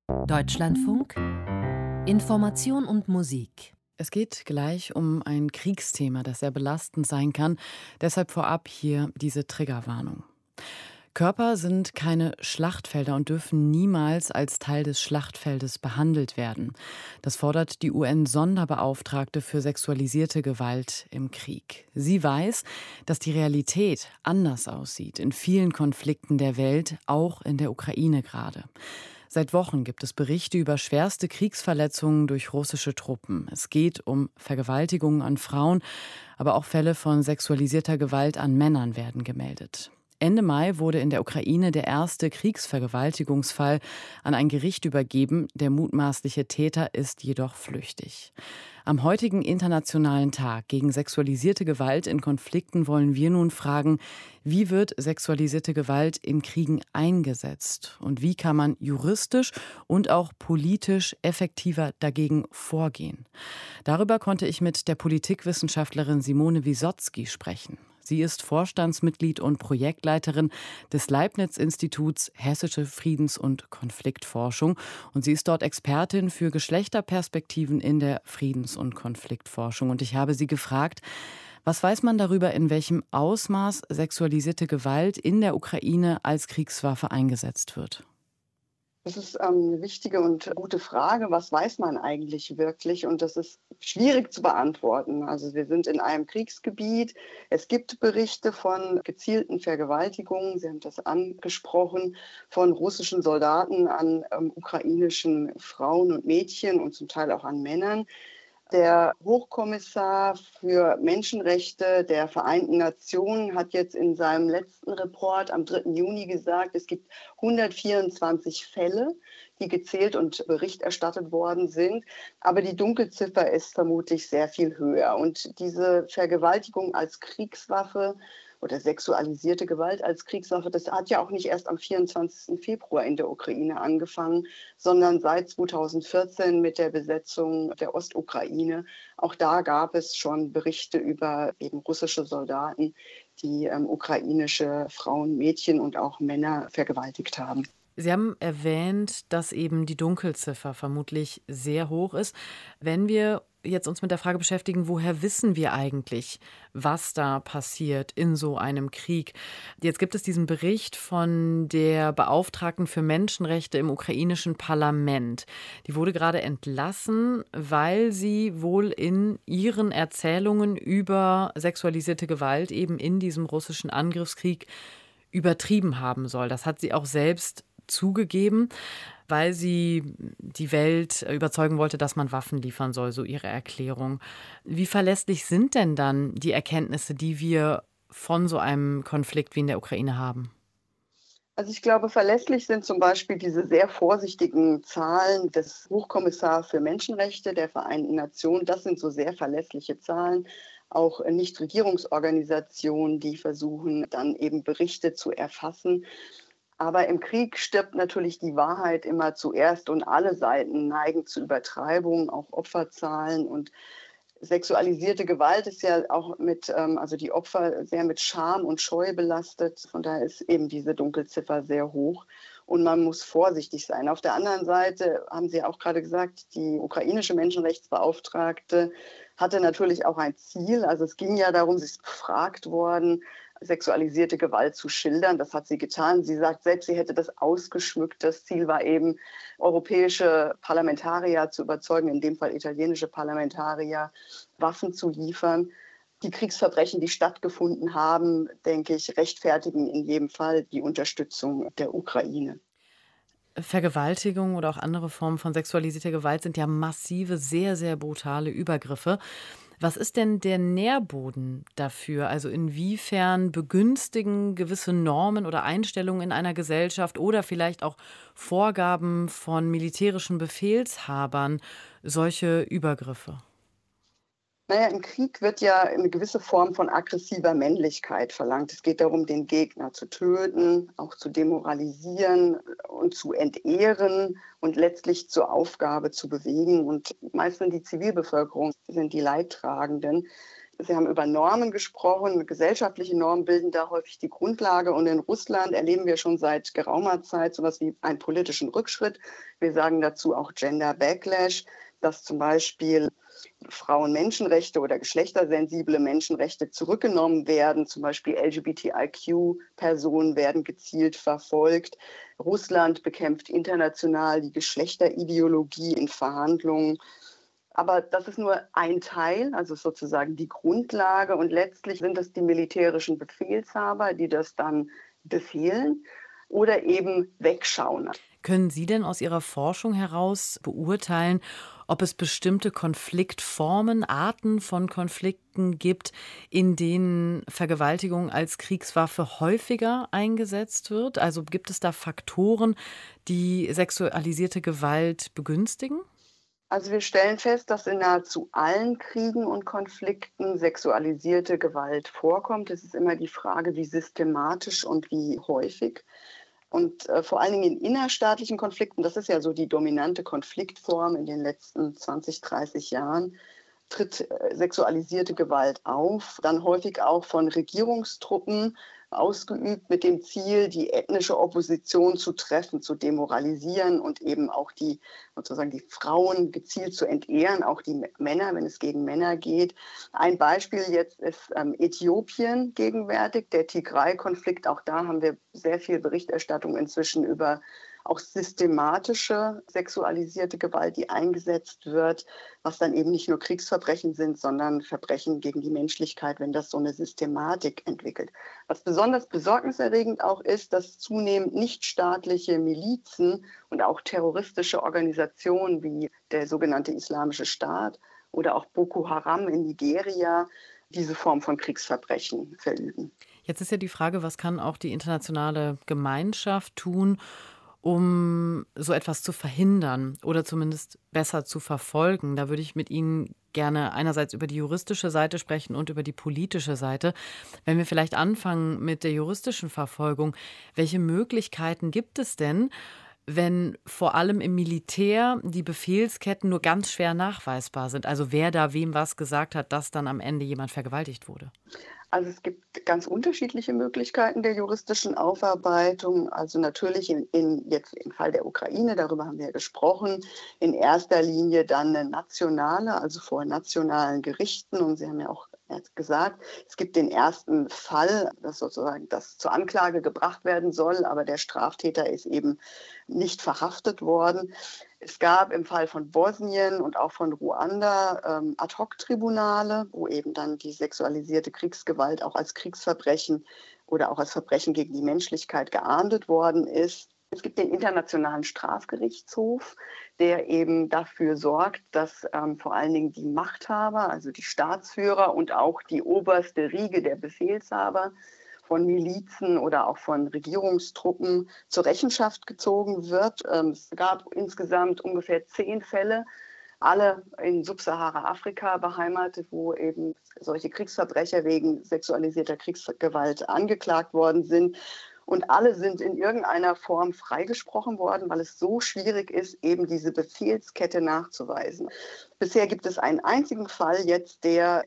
Deutschlandfunk Information und Musik. Es geht gleich um ein Kriegsthema, das sehr belastend sein kann. Deshalb vorab hier diese Triggerwarnung. Körper sind keine Schlachtfelder und dürfen niemals als Teil des Schlachtfeldes behandelt werden. Das fordert die UN-Sonderbeauftragte für sexualisierte Gewalt im Krieg. Sie weiß, dass die Realität anders aussieht in vielen Konflikten der Welt, auch in der Ukraine gerade. Seit Wochen gibt es Berichte über schwerste Kriegsverletzungen durch russische Truppen. Es geht um Vergewaltigungen an Frauen, aber auch Fälle von sexualisierter Gewalt an Männern werden gemeldet. Ende Mai wurde in der Ukraine der erste Kriegsvergewaltigungsfall an ein Gericht übergeben. Der mutmaßliche Täter ist jedoch flüchtig. Am heutigen Internationalen Tag gegen sexualisierte Gewalt in Konflikten wollen wir nun fragen, wie wird sexualisierte Gewalt in Kriegen eingesetzt und wie kann man juristisch und auch politisch effektiver dagegen vorgehen? Darüber konnte ich mit der Politikwissenschaftlerin Simone Wissotzky sprechen. Sie ist Vorstandsmitglied und Projektleiterin des Leibniz-Instituts Hessische Friedens- und Konfliktforschung. Und sie ist dort Expertin für Geschlechterperspektiven in der Friedens- und Konfliktforschung. Und ich habe sie gefragt, was weiß man darüber, in welchem Ausmaß sexualisierte Gewalt in der Ukraine als Kriegswaffe eingesetzt wird? Das ist eine wichtige und gute Frage. Was weiß man eigentlich wirklich? Und das ist schwierig zu beantworten. Also wir sind in einem Kriegsgebiet. Es gibt Berichte von gezielten Vergewaltigungen, Sie haben das angesprochen, von russischen Soldaten an ukrainischen Frauen und Mädchen und zum Teil auch an Männern. Der Hochkommissar für Menschenrechte der Vereinten Nationen hat jetzt in seinem letzten Report am 3. Juni gesagt, es gibt 124 Fälle, die gezählt und Bericht erstattet worden sind. Aber die Dunkelziffer ist vermutlich sehr viel höher. Und diese Vergewaltigung als Kriegswaffe oder sexualisierte Gewalt als Kriegswaffe, das hat ja auch nicht erst am 24. Februar in der Ukraine angefangen, sondern seit 2014 mit der Besetzung der Ostukraine. Auch da gab es schon Berichte über eben russische Soldaten, die ukrainische Frauen, Mädchen und auch Männer vergewaltigt haben. Sie haben erwähnt, dass eben die Dunkelziffer vermutlich sehr hoch ist. Wenn wir jetzt uns mit der Frage beschäftigen, woher wissen wir eigentlich, was da passiert in so einem Krieg? Jetzt gibt es diesen Bericht von der Beauftragten für Menschenrechte im ukrainischen Parlament. Die wurde gerade entlassen, weil sie wohl in ihren Erzählungen über sexualisierte Gewalt eben in diesem russischen Angriffskrieg übertrieben haben soll. Das hat sie auch selbst zugegeben, weil sie die Welt überzeugen wollte, dass man Waffen liefern soll, so ihre Erklärung. Wie verlässlich sind denn dann die Erkenntnisse, die wir von so einem Konflikt wie in der Ukraine haben? Also ich glaube, verlässlich sind zum Beispiel diese sehr vorsichtigen Zahlen des Hochkommissars für Menschenrechte der Vereinten Nationen. Das sind so sehr verlässliche Zahlen. Auch Nichtregierungsorganisationen, die versuchen, dann eben Berichte zu erfassen. Aber im Krieg stirbt natürlich die Wahrheit immer zuerst und alle Seiten neigen zu Übertreibungen, auch Opferzahlen. Und sexualisierte Gewalt ist ja auch also die Opfer sehr mit Scham und Scheu belastet. Von daher ist eben diese Dunkelziffer sehr hoch und man muss vorsichtig sein. Auf der anderen Seite haben Sie auch gerade gesagt, die ukrainische Menschenrechtsbeauftragte hatte natürlich auch ein Ziel. Also es ging ja darum, sie ist befragt worden, sexualisierte Gewalt zu schildern. Das hat sie getan. Sie sagt selbst, sie hätte das ausgeschmückt. Das Ziel war eben, europäische Parlamentarier zu überzeugen, in dem Fall italienische Parlamentarier, Waffen zu liefern. Die Kriegsverbrechen, die stattgefunden haben, denke ich, rechtfertigen in jedem Fall die Unterstützung der Ukraine. Vergewaltigung oder auch andere Formen von sexualisierter Gewalt sind ja massive, sehr, sehr brutale Übergriffe. Was ist denn der Nährboden dafür? Also inwiefern begünstigen gewisse Normen oder Einstellungen in einer Gesellschaft oder vielleicht auch Vorgaben von militärischen Befehlshabern solche Übergriffe? Naja, im Krieg wird ja eine gewisse Form von aggressiver Männlichkeit verlangt. Es geht darum, den Gegner zu töten, auch zu demoralisieren und zu entehren und letztlich zur Aufgabe zu bewegen. Und meistens die Zivilbevölkerung sind die Leidtragenden. Sie haben über Normen gesprochen. Gesellschaftliche Normen bilden da häufig die Grundlage. Und in Russland erleben wir schon seit geraumer Zeit sowas wie einen politischen Rückschritt. Wir sagen dazu auch Gender Backlash, dass zum Beispiel Frauenmenschenrechte oder geschlechtersensible Menschenrechte zurückgenommen werden. Zum Beispiel LGBTIQ-Personen werden gezielt verfolgt. Russland bekämpft international die Geschlechterideologie in Verhandlungen. Aber das ist nur ein Teil, also sozusagen die Grundlage. Und letztlich sind es die militärischen Befehlshaber, die das dann befehlen oder eben wegschauen. Können Sie denn aus Ihrer Forschung heraus beurteilen, ob es bestimmte Konfliktformen, Arten von Konflikten gibt, in denen Vergewaltigung als Kriegswaffe häufiger eingesetzt wird? Also gibt es da Faktoren, die sexualisierte Gewalt begünstigen? Also wir stellen fest, dass in nahezu allen Kriegen und Konflikten sexualisierte Gewalt vorkommt. Es ist immer die Frage, wie systematisch und wie häufig. Und vor allen Dingen in innerstaatlichen Konflikten, das ist ja so die dominante Konfliktform in den letzten 20, 30 Jahren, tritt sexualisierte Gewalt auf, dann häufig auch von Regierungstruppen ausgeübt mit dem Ziel, die ethnische Opposition zu treffen, zu demoralisieren und eben auch die Frauen gezielt zu entehren, auch die Männer, wenn es gegen Männer geht. Ein Beispiel jetzt ist Äthiopien gegenwärtig, der Tigray-Konflikt. Auch da haben wir sehr viel Berichterstattung inzwischen über auch systematische sexualisierte Gewalt, die eingesetzt wird, was dann eben nicht nur Kriegsverbrechen sind, sondern Verbrechen gegen die Menschlichkeit, wenn das so eine Systematik entwickelt. Was besonders besorgniserregend auch ist, dass zunehmend nichtstaatliche Milizen und auch terroristische Organisationen wie der sogenannte Islamische Staat oder auch Boko Haram in Nigeria diese Form von Kriegsverbrechen verüben. Jetzt ist ja die Frage, was kann auch die internationale Gemeinschaft tun, um so etwas zu verhindern oder zumindest besser zu verfolgen? Da würde ich mit Ihnen gerne einerseits über die juristische Seite sprechen und über die politische Seite. Wenn wir vielleicht anfangen mit der juristischen Verfolgung, welche Möglichkeiten gibt es denn, wenn vor allem im Militär die Befehlsketten nur ganz schwer nachweisbar sind? Also wer da wem was gesagt hat, dass dann am Ende jemand vergewaltigt wurde? Also es gibt ganz unterschiedliche Möglichkeiten der juristischen Aufarbeitung. Also natürlich jetzt im Fall der Ukraine, darüber haben wir ja gesprochen, in erster Linie dann eine nationale, also vor nationalen Gerichten. Und Sie haben ja auch gesagt, es gibt den ersten Fall, dass sozusagen das zur Anklage gebracht werden soll, aber der Straftäter ist eben nicht verhaftet worden. Es gab im Fall von Bosnien und auch von Ruanda Ad-hoc-Tribunale, wo eben dann die sexualisierte Kriegsgewalt auch als Kriegsverbrechen oder auch als Verbrechen gegen die Menschlichkeit geahndet worden ist. Es gibt den Internationalen Strafgerichtshof, der eben dafür sorgt, dass vor allen Dingen die Machthaber, also die Staatsführer und auch die oberste Riege der Befehlshaber von Milizen oder auch von Regierungstruppen zur Rechenschaft gezogen wird. Es gab insgesamt ungefähr 10 Fälle, alle in Subsahara-Afrika beheimatet, wo eben solche Kriegsverbrecher wegen sexualisierter Kriegsgewalt angeklagt worden sind. Und alle sind in irgendeiner Form freigesprochen worden, weil es so schwierig ist, eben diese Befehlskette nachzuweisen. Bisher gibt es einen einzigen Fall, jetzt der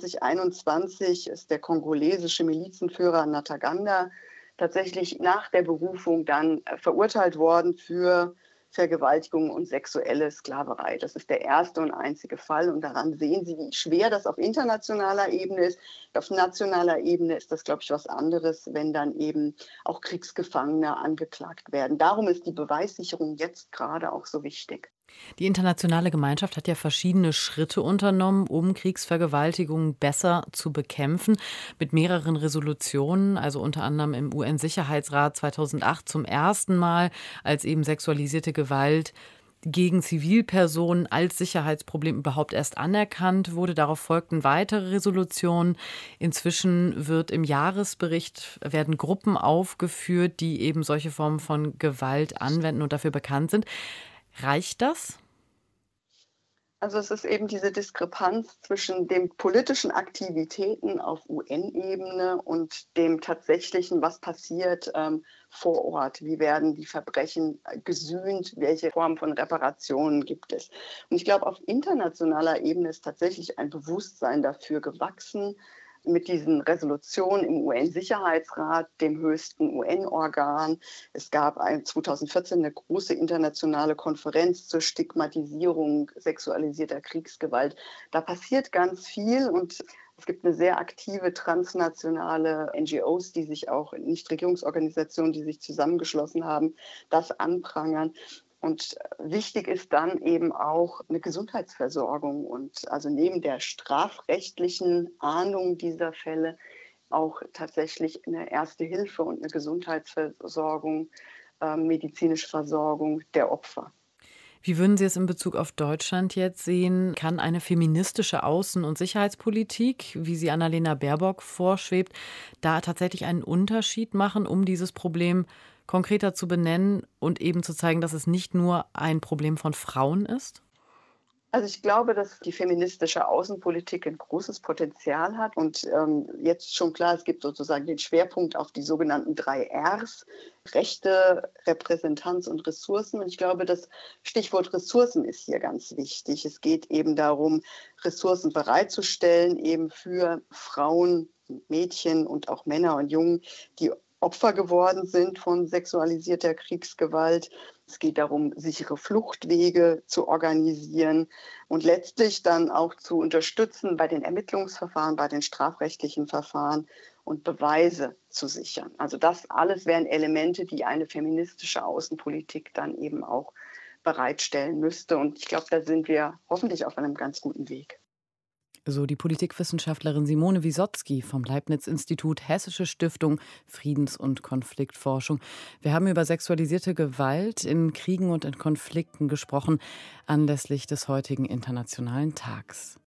2021 ist der kongolesische Milizenführer Ntaganda tatsächlich nach der Berufung dann verurteilt worden für Vergewaltigung und sexuelle Sklaverei. Das ist der erste und einzige Fall. Und daran sehen Sie, wie schwer das auf internationaler Ebene ist. Auf nationaler Ebene ist das, glaube ich, was anderes, wenn dann eben auch Kriegsgefangene angeklagt werden. Darum ist die Beweissicherung jetzt gerade auch so wichtig. Die internationale Gemeinschaft hat ja verschiedene Schritte unternommen, um Kriegsvergewaltigungen besser zu bekämpfen, mit mehreren Resolutionen, also unter anderem im UN-Sicherheitsrat 2008 zum ersten Mal, als eben sexualisierte Gewalt gegen Zivilpersonen als Sicherheitsproblem überhaupt erst anerkannt wurde. Darauf folgten weitere Resolutionen. Inzwischen werden Gruppen aufgeführt, die eben solche Formen von Gewalt anwenden und dafür bekannt sind. Reicht das? Also es ist eben diese Diskrepanz zwischen den politischen Aktivitäten auf UN-Ebene und dem tatsächlichen, was passiert vor Ort. Wie werden die Verbrechen gesühnt? Welche Form von Reparationen gibt es? Und ich glaube, auf internationaler Ebene ist tatsächlich ein Bewusstsein dafür gewachsen, mit diesen Resolutionen im UN-Sicherheitsrat, dem höchsten UN-Organ. Es gab 2014 eine große internationale Konferenz zur Stigmatisierung sexualisierter Kriegsgewalt. Da passiert ganz viel und es gibt eine sehr aktive transnationale NGOs, die sich auch, Nichtregierungsorganisationen, die sich zusammengeschlossen haben, das anprangern. Und wichtig ist dann eben auch eine Gesundheitsversorgung und also neben der strafrechtlichen Ahndung dieser Fälle auch tatsächlich eine Erste Hilfe und eine Gesundheitsversorgung, medizinische Versorgung der Opfer. Wie würden Sie es in Bezug auf Deutschland jetzt sehen? Kann eine feministische Außen- und Sicherheitspolitik, wie sie Annalena Baerbock vorschwebt, da tatsächlich einen Unterschied machen, um dieses Problem konkreter zu benennen und eben zu zeigen, dass es nicht nur ein Problem von Frauen ist? Also ich glaube, dass die feministische Außenpolitik ein großes Potenzial hat und jetzt schon klar, es gibt sozusagen den Schwerpunkt auf die sogenannten 3 Rs, Rechte, Repräsentanz und Ressourcen. Und ich glaube, das Stichwort Ressourcen ist hier ganz wichtig. Es geht eben darum, Ressourcen bereitzustellen, eben für Frauen, Mädchen und auch Männer und Jungen, die Opfer geworden sind von sexualisierter Kriegsgewalt. Es geht darum, sichere Fluchtwege zu organisieren und letztlich dann auch zu unterstützen bei den Ermittlungsverfahren, bei den strafrechtlichen Verfahren und Beweise zu sichern. Also das alles wären Elemente, die eine feministische Außenpolitik dann eben auch bereitstellen müsste. Und ich glaube, da sind wir hoffentlich auf einem ganz guten Weg. So die Politikwissenschaftlerin Simone Wisotzki vom Leibniz-Institut Hessische Stiftung Friedens- und Konfliktforschung. Wir haben über sexualisierte Gewalt in Kriegen und in Konflikten gesprochen, anlässlich des heutigen Internationalen Tags.